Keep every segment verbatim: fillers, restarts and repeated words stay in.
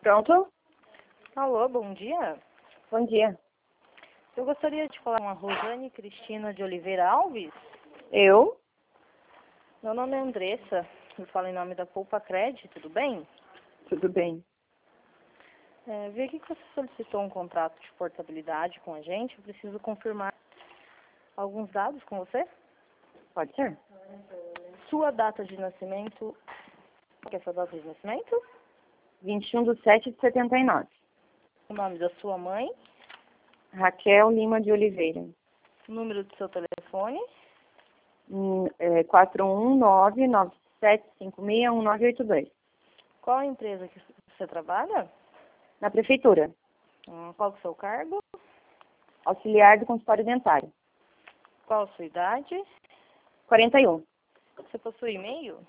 Pronto? Alô, bom dia. Bom dia. Eu gostaria de falar com a Rosane Cristina de Oliveira Alves. Eu? Meu nome é Andressa, eu falo em nome da Poupa Cred, tudo bem? Tudo bem. É, vi aqui que você solicitou um contrato de portabilidade com a gente, eu preciso confirmar alguns dados com você. Pode ser? Sua data de nascimento, qual que é a sua data de nascimento? vinte e um de sete de setenta e nove. O nome da sua mãe, Raquel Lima de Oliveira. o número do seu telefone, Hum, é, quatro um nove, nove sete cinco seis, um nove oito dois. qual a empresa que você trabalha, Na prefeitura. Hum, qual é o seu cargo, Auxiliar do consultório dentário. qual a sua idade, quarenta e um. você possui e-mail?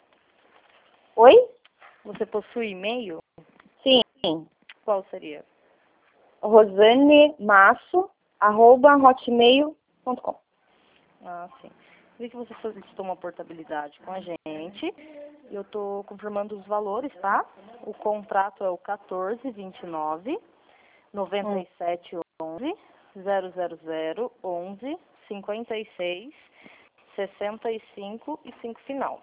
Oi? Você possui e-mail? Sim. Qual seria? Rosane Masso, arroba hotmail ponto com. Ah, sim. Vi que você solicitou uma portabilidade com a gente. Eu estou confirmando os valores, tá? O contrato é o quatorze, vinte e nove, noventa e sete, onze, zero zero zero, onze, cinquenta e seis, sessenta e cinco e cinco final.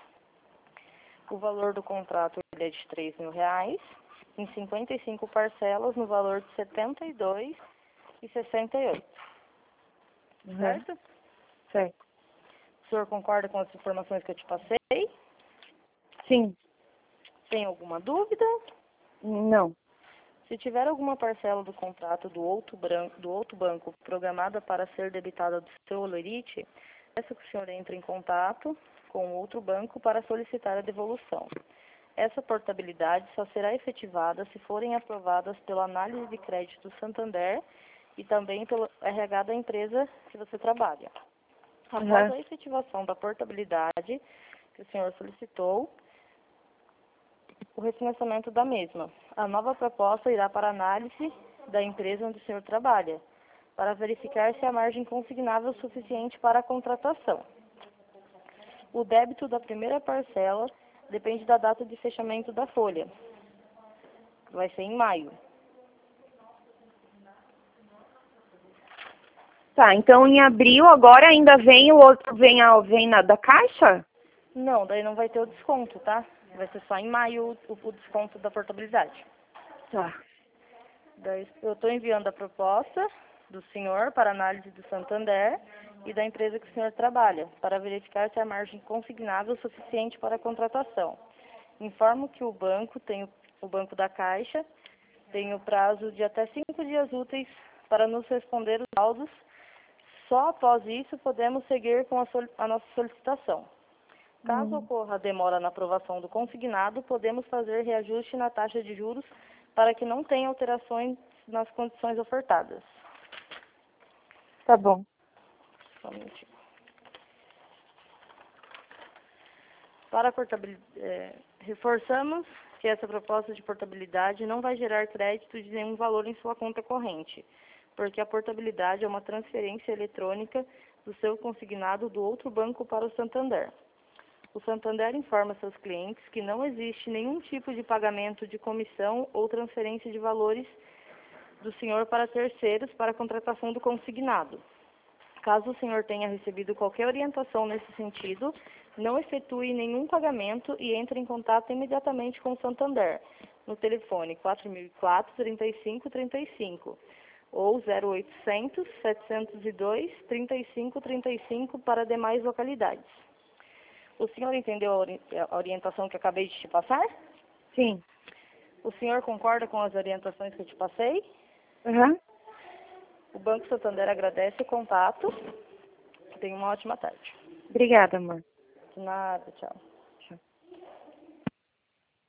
O valor do contrato ele é de três mil reais, em cinquenta e cinco parcelas, no valor de setenta e dois e sessenta e oito. Uhum. Certo? Certo. O senhor concorda com as informações que eu te passei? Sim. Tem alguma dúvida? Não. Se tiver alguma parcela do contrato do outro, branco, do outro banco programada para ser debitada do seu holerite, peço que o senhor entre em contato com o outro banco para solicitar a devolução. Essa portabilidade só será efetivada se forem aprovadas pela análise de crédito do Santander e também pelo R H da empresa que você trabalha. Após Uhum. a efetivação da portabilidade que o senhor solicitou, o refinanciamento da mesma. A nova proposta irá para análise da empresa onde o senhor trabalha, para verificar se a margem consignável é suficiente para a contratação. O débito da primeira parcela depende da data de fechamento da folha. Vai ser em maio. Tá, então em abril agora ainda vem o outro, vem, a, vem na da Caixa? Não, daí não vai ter o desconto, tá? Vai ser só em maio o, o desconto da portabilidade. Tá. Daí eu estou enviando a proposta do senhor para análise do Santander e da empresa que o senhor trabalha, para verificar se a margem consignável é suficiente para a contratação. Informo que o banco tem o, o banco da Caixa tem o prazo de até cinco dias úteis para nos responder os laudos. Só após isso podemos seguir com a, soli- a nossa solicitação. Caso Hum. ocorra demora na aprovação do consignado, podemos fazer reajuste na taxa de juros para que não tenha alterações nas condições ofertadas. Tá bom. Só um minutinho. Para a portabilidade, é, reforçamos que essa proposta de portabilidade não vai gerar crédito de nenhum valor em sua conta corrente, porque a portabilidade é uma transferência eletrônica do seu consignado do outro banco para o Santander. O Santander informa seus clientes que não existe nenhum tipo de pagamento de comissão ou transferência de valores do senhor para terceiros para a contratação do consignado. Caso o senhor tenha recebido qualquer orientação nesse sentido, não efetue nenhum pagamento e entre em contato imediatamente com o Santander, no telefone quatro mil e quatro, trinta e cinco, trinta e cinco ou zero oitocentos, setecentos e dois, trinta e cinco, trinta e cinco para demais localidades. O senhor entendeu a, ori a orientação que acabei de te passar? Sim. O senhor concorda com as orientações que eu te passei? Uhum. O Banco Santander agradece o contato. Tenha uma ótima tarde. Obrigada, amor. De nada, tchau.